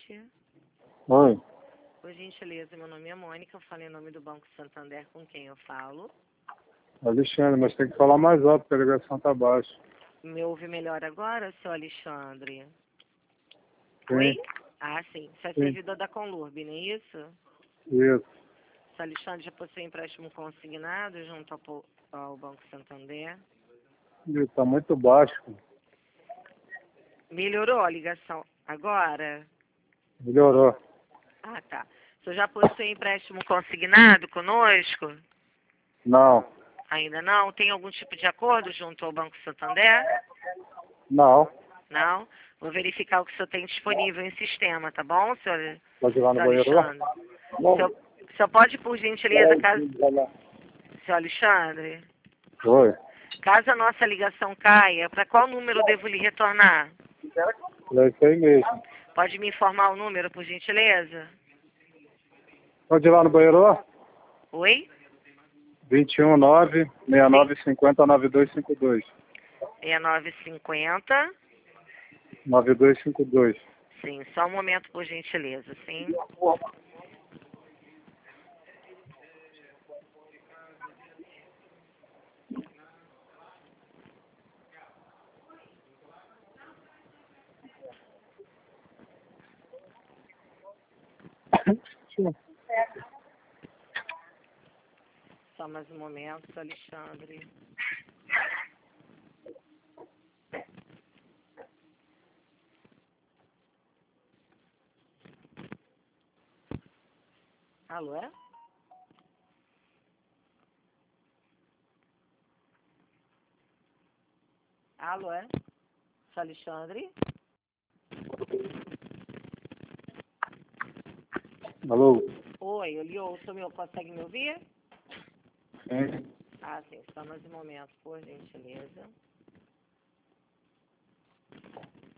noite. Oi, Por gentileza, meu nome é Mônica, eu falo em nome do Banco Santander, com quem eu falo. Alexandre, mas tem que falar mais alto, porque a ligação tá baixa. Me ouve melhor agora, seu Alexandre? Sim, Oi? Ah, sim. Você é sim, servidor da Conlurb, não é isso? isso. Seu Alexandre já possui empréstimo consignado junto ao Banco Santander. Ih, tá muito baixo. Melhorou a ligação agora? Melhorou. Ah, tá. O senhor já possui empréstimo consignado conosco? Não, Ainda não? Tem algum tipo de acordo junto ao Banco Santander? não. Não? Vou verificar o que o senhor tem disponível em sistema, tá bom, senhor, Pode ir lá no senhor banheiro lá? Alexandre? O senhor pode, por gentileza, caso... Senhor Alexandre, Oi, caso a nossa ligação caia, para qual número eu devo lhe retornar? é isso aí mesmo. Pode me informar o número, por gentileza? Pode ir lá no banheiro lá? Oi? 219-6950-9252. 6950. 9252. Sim, só um momento, por gentileza, sim? Só mais um momento, senhor Alexandre. Alô, é? Alô, é? Senhor Alexandre? Alô? Oi, eu lhe ouço, consegue me ouvir? Sim. Ah, sim, só mais um momento, por gentileza.